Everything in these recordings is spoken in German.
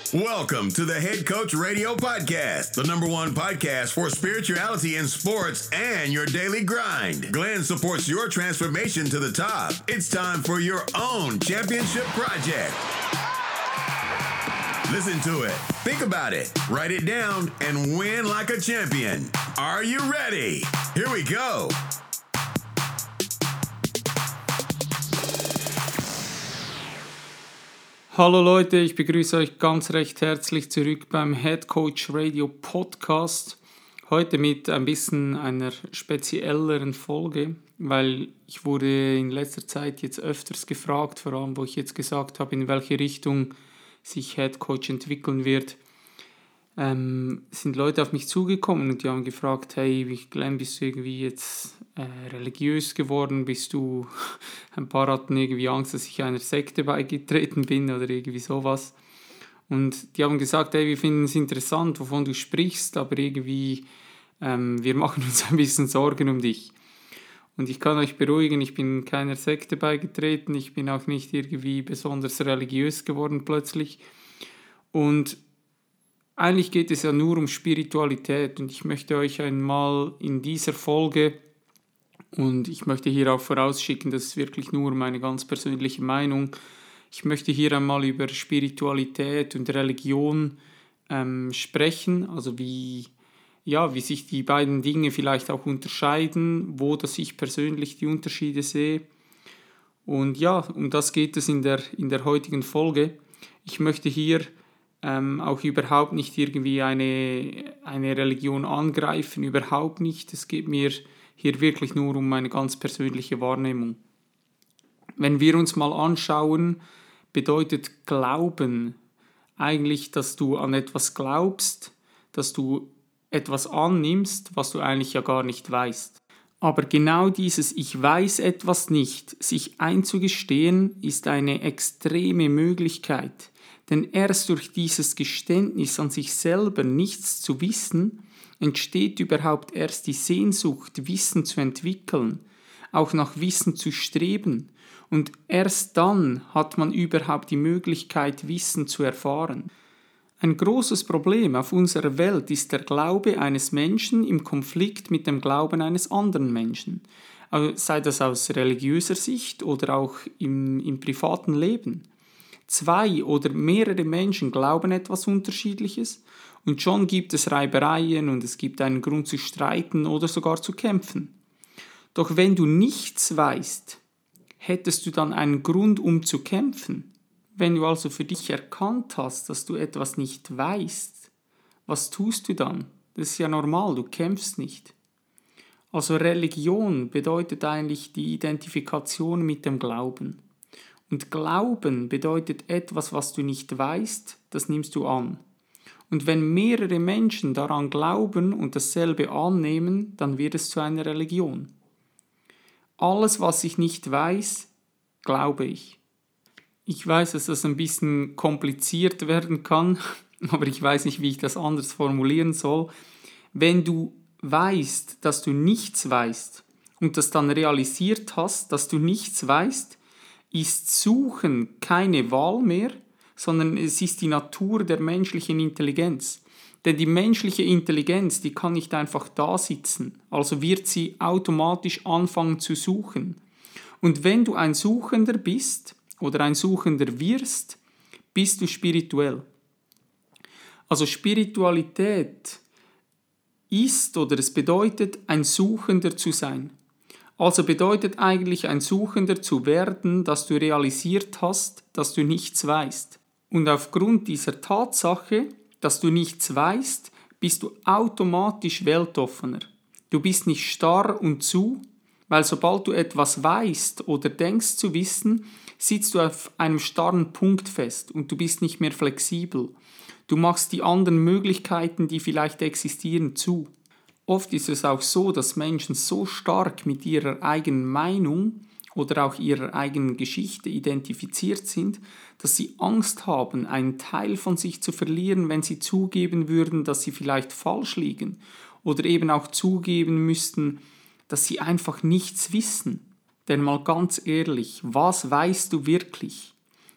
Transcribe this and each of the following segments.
Welcome to the Head Coach Radio Podcast, the #1 podcast for spirituality in sports and your daily grind. Glenn supports your transformation to the top. It's time for your own championship project. Listen to it, think about it, write it down, and win like a champion. Are you ready? Here we go. Hallo Leute, ich begrüße euch ganz recht herzlich zurück beim Head Coach Radio Podcast. Heute mit ein bisschen einer spezielleren Folge, weil ich wurde in letzter Zeit jetzt öfters gefragt, vor allem wo ich jetzt gesagt habe, in welche Richtung sich Head Coach entwickeln wird, sind Leute auf mich zugekommen und die haben gefragt, hey Glenn, bist du irgendwie jetzt religiös geworden? Ein paar hatten irgendwie Angst, dass ich einer Sekte beigetreten bin oder irgendwie sowas. Und die haben gesagt, hey, wir finden es interessant, wovon du sprichst, aber irgendwie, wir machen uns ein bisschen Sorgen um dich. Und ich kann euch beruhigen, ich bin keiner Sekte beigetreten, ich bin auch nicht irgendwie besonders religiös geworden plötzlich. Und eigentlich geht es ja nur um Spiritualität und ich möchte euch einmal in dieser Folge, und ich möchte hier auch vorausschicken, das ist wirklich nur meine ganz persönliche Meinung, ich möchte hier einmal über Spiritualität und Religion sprechen, also wie sich die beiden Dinge vielleicht auch unterscheiden, wo dass ich persönlich die Unterschiede sehe. Und ja, um das geht es in der heutigen Folge. Ich möchte hier auch überhaupt nicht irgendwie eine Religion angreifen, überhaupt nicht. Es geht mir hier wirklich nur um meine ganz persönliche Wahrnehmung. Wenn wir uns mal anschauen, bedeutet Glauben eigentlich, dass du an etwas glaubst, dass du etwas annimmst, was du eigentlich ja gar nicht weißt. Aber genau dieses Ich weiß etwas nicht, sich einzugestehen, ist eine extreme Möglichkeit. Denn erst durch dieses Geständnis an sich selber nichts zu wissen, entsteht überhaupt erst die Sehnsucht, Wissen zu entwickeln, auch nach Wissen zu streben. Und erst dann hat man überhaupt die Möglichkeit, Wissen zu erfahren. Ein großes Problem auf unserer Welt ist der Glaube eines Menschen im Konflikt mit dem Glauben eines anderen Menschen. Sei das aus religiöser Sicht oder auch im privaten Leben. 2 oder mehrere Menschen glauben etwas Unterschiedliches und schon gibt es Reibereien und es gibt einen Grund zu streiten oder sogar zu kämpfen. Doch wenn du nichts weißt, hättest du dann einen Grund, um zu kämpfen? Wenn du also für dich erkannt hast, dass du etwas nicht weißt, was tust du dann? Das ist ja normal, du kämpfst nicht. Also Religion bedeutet eigentlich die Identifikation mit dem Glauben. Und Glauben bedeutet etwas, was du nicht weißt, das nimmst du an. Und wenn mehrere Menschen daran glauben und dasselbe annehmen, dann wird es zu einer Religion. Alles, was ich nicht weiß, glaube ich. Ich weiß, dass das ein bisschen kompliziert werden kann, aber ich weiß nicht, wie ich das anders formulieren soll. Wenn du weißt, dass du nichts weißt und das dann realisiert hast, dass du nichts weißt, ist Suchen keine Wahl mehr, sondern es ist die Natur der menschlichen Intelligenz. Denn die menschliche Intelligenz, die kann nicht einfach da sitzen, also wird sie automatisch anfangen zu suchen. Und wenn du ein Suchender bist oder ein Suchender wirst, bist du spirituell. Also Spiritualität ist oder es bedeutet, ein Suchender zu sein. Also bedeutet eigentlich ein Suchender zu werden, dass du realisiert hast, dass du nichts weißt. Und aufgrund dieser Tatsache, dass du nichts weißt, bist du automatisch weltoffener. Du bist nicht starr und zu, weil sobald du etwas weißt oder denkst zu wissen, sitzt du auf einem starren Punkt fest und du bist nicht mehr flexibel. Du machst die anderen Möglichkeiten, die vielleicht existieren, zu. Oft ist es auch so, dass Menschen so stark mit ihrer eigenen Meinung oder auch ihrer eigenen Geschichte identifiziert sind, dass sie Angst haben, einen Teil von sich zu verlieren, wenn sie zugeben würden, dass sie vielleicht falsch liegen oder eben auch zugeben müssten, dass sie einfach nichts wissen. Denn mal ganz ehrlich, was weißt du wirklich?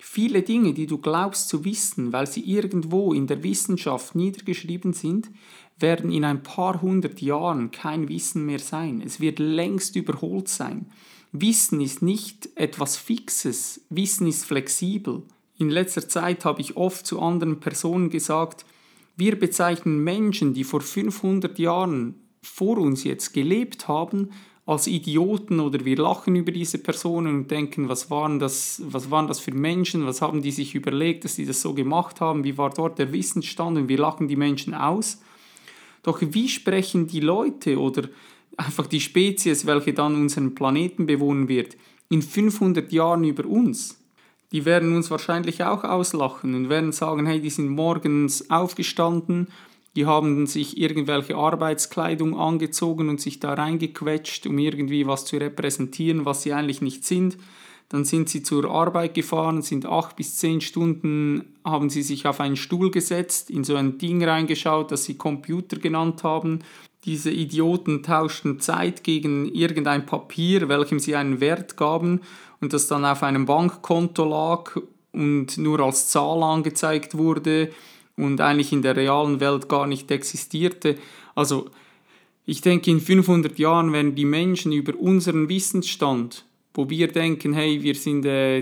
Viele Dinge, die du glaubst zu wissen, weil sie irgendwo in der Wissenschaft niedergeschrieben sind, werden in ein paar hundert Jahren kein Wissen mehr sein. Es wird längst überholt sein. Wissen ist nicht etwas Fixes, Wissen ist flexibel. In letzter Zeit habe ich oft zu anderen Personen gesagt, wir bezeichnen Menschen, die vor 500 Jahren vor uns jetzt gelebt haben, als Idioten, oder wir lachen über diese Personen und denken, was waren das für Menschen, was haben die sich überlegt, dass die das so gemacht haben, wie war dort der Wissensstand, und wir lachen die Menschen aus. Doch wie sprechen die Leute oder einfach die Spezies, welche dann unseren Planeten bewohnen wird, in 500 Jahren über uns? Die werden uns wahrscheinlich auch auslachen und werden sagen, hey, die sind morgens aufgestanden, die haben sich irgendwelche Arbeitskleidung angezogen und sich da reingequetscht, um irgendwie was zu repräsentieren, was sie eigentlich nicht sind. Dann sind sie zur Arbeit gefahren, sind 8 bis 10 Stunden, haben sie sich auf einen Stuhl gesetzt, in so ein Ding reingeschaut, das sie Computer genannt haben. Diese Idioten tauschten Zeit gegen irgendein Papier, welchem sie einen Wert gaben und das dann auf einem Bankkonto lag und nur als Zahl angezeigt wurde und eigentlich in der realen Welt gar nicht existierte. Also ich denke, in 500 Jahren werden die Menschen über unseren Wissensstand, wo wir denken, hey, wir sind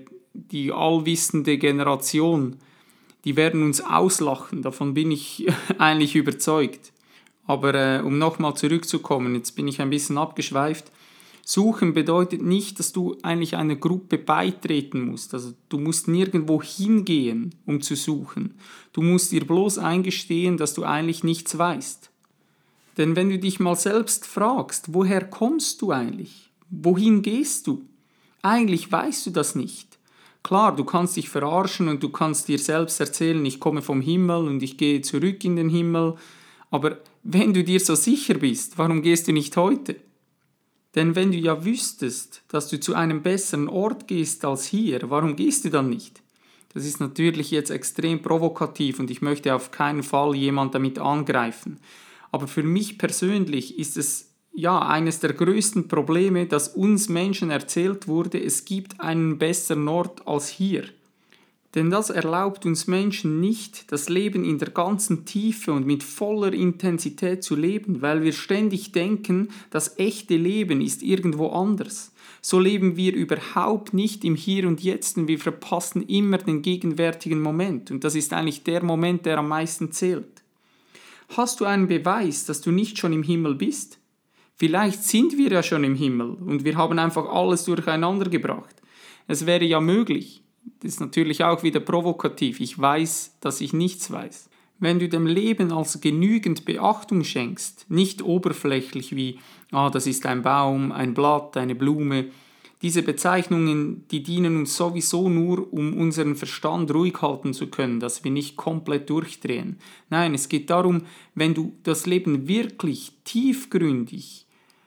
die allwissende Generation, die werden uns auslachen, davon bin ich eigentlich überzeugt. Aber um nochmal zurückzukommen, jetzt bin ich ein bisschen abgeschweift. Suchen bedeutet nicht, dass du eigentlich einer Gruppe beitreten musst. Also du musst nirgendwo hingehen, um zu suchen. Du musst dir bloß eingestehen, dass du eigentlich nichts weißt. Denn wenn du dich mal selbst fragst, woher kommst du eigentlich? Wohin gehst du? Eigentlich weißt du das nicht. Klar, du kannst dich verarschen und du kannst dir selbst erzählen, ich komme vom Himmel und ich gehe zurück in den Himmel. Aber wenn du dir so sicher bist, warum gehst du nicht heute? Denn wenn du ja wüsstest, dass du zu einem besseren Ort gehst als hier, warum gehst du dann nicht? Das ist natürlich jetzt extrem provokativ und ich möchte auf keinen Fall jemand damit angreifen. Aber für mich persönlich ist es ja eines der größten Probleme, dass uns Menschen erzählt wurde, es gibt einen besseren Ort als hier. Denn das erlaubt uns Menschen nicht, das Leben in der ganzen Tiefe und mit voller Intensität zu leben, weil wir ständig denken, das echte Leben ist irgendwo anders. So leben wir überhaupt nicht im Hier und Jetzt und wir verpassen immer den gegenwärtigen Moment. Und das ist eigentlich der Moment, der am meisten zählt. Hast du einen Beweis, dass du nicht schon im Himmel bist? Vielleicht sind wir ja schon im Himmel und wir haben einfach alles durcheinander gebracht. Es wäre ja möglich. Das ist natürlich auch wieder provokativ. Ich weiß, dass ich nichts weiß. Wenn du dem Leben also genügend Beachtung schenkst, nicht oberflächlich wie, das ist ein Baum, ein Blatt, eine Blume. Diese Bezeichnungen, die dienen uns sowieso nur, um unseren Verstand ruhig halten zu können, dass wir nicht komplett durchdrehen. Nein, es geht darum, wenn du das Leben wirklich tiefgründig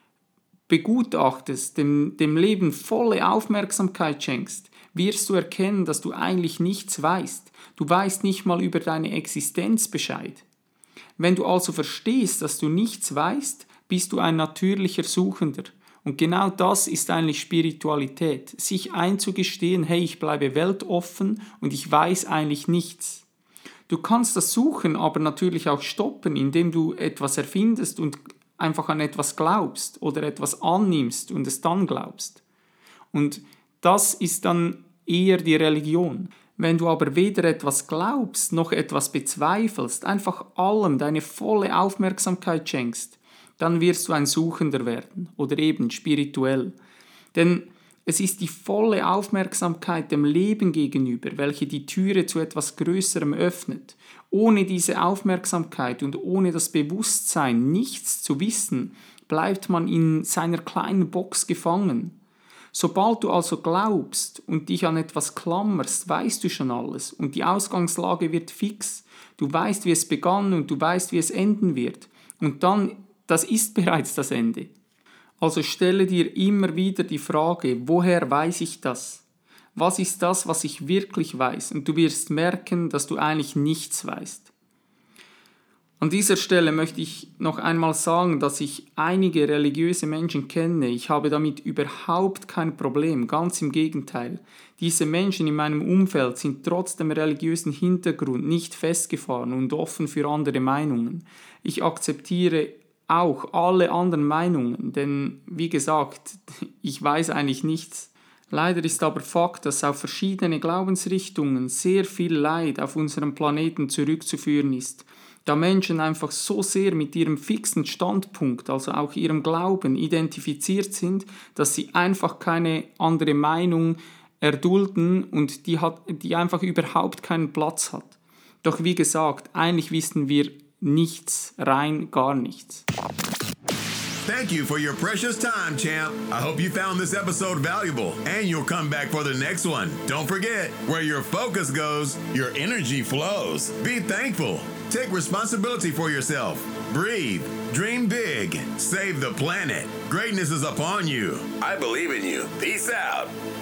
begutachtest, dem Leben volle Aufmerksamkeit schenkst, wirst du erkennen, dass du eigentlich nichts weißt. Du weißt nicht mal über deine Existenz Bescheid. Wenn du also verstehst, dass du nichts weißt, bist du ein natürlicher Suchender. Und genau das ist eigentlich Spiritualität, sich einzugestehen, hey, ich bleibe weltoffen und ich weiß eigentlich nichts. Du kannst das Suchen aber natürlich auch stoppen, indem du etwas erfindest und einfach an etwas glaubst oder etwas annimmst und es dann glaubst. Und das ist dann eher die Religion. Wenn du aber weder etwas glaubst, noch etwas bezweifelst, einfach allem deine volle Aufmerksamkeit schenkst, dann wirst du ein Suchender werden oder eben spirituell. Denn es ist die volle Aufmerksamkeit dem Leben gegenüber, welche die Türe zu etwas Größerem öffnet. Ohne diese Aufmerksamkeit und ohne das Bewusstsein, nichts zu wissen, bleibt man in seiner kleinen Box gefangen. Sobald du also glaubst und dich an etwas klammerst, weißt du schon alles und die Ausgangslage wird fix. Du weißt, wie es begann und du weißt, wie es enden wird. Und dann, das ist bereits das Ende. Also stelle dir immer wieder die Frage, woher weiß ich das? Was ist das, was ich wirklich weiß? Und du wirst merken, dass du eigentlich nichts weißt. An dieser Stelle möchte ich noch einmal sagen, dass ich einige religiöse Menschen kenne. Ich habe damit überhaupt kein Problem, ganz im Gegenteil. Diese Menschen in meinem Umfeld sind trotz dem religiösen Hintergrund nicht festgefahren und offen für andere Meinungen. Ich akzeptiere auch alle anderen Meinungen, denn wie gesagt, ich weiß eigentlich nichts. Leider ist aber Fakt, dass auf verschiedene Glaubensrichtungen sehr viel Leid auf unserem Planeten zurückzuführen ist, da Menschen einfach so sehr mit ihrem fixen Standpunkt, also auch ihrem Glauben, identifiziert sind, dass sie einfach keine andere Meinung erdulden und die einfach überhaupt keinen Platz hat. Doch wie gesagt, eigentlich wissen wir nichts, rein gar nichts. Thank you for your precious time, champ. I hope you found this episode valuable and you'll come back for the next one. Don't forget, where your focus goes, your energy flows. Be thankful. Take responsibility for yourself. Breathe. Dream big. Save the planet. Greatness is upon you. I believe in you. Peace out.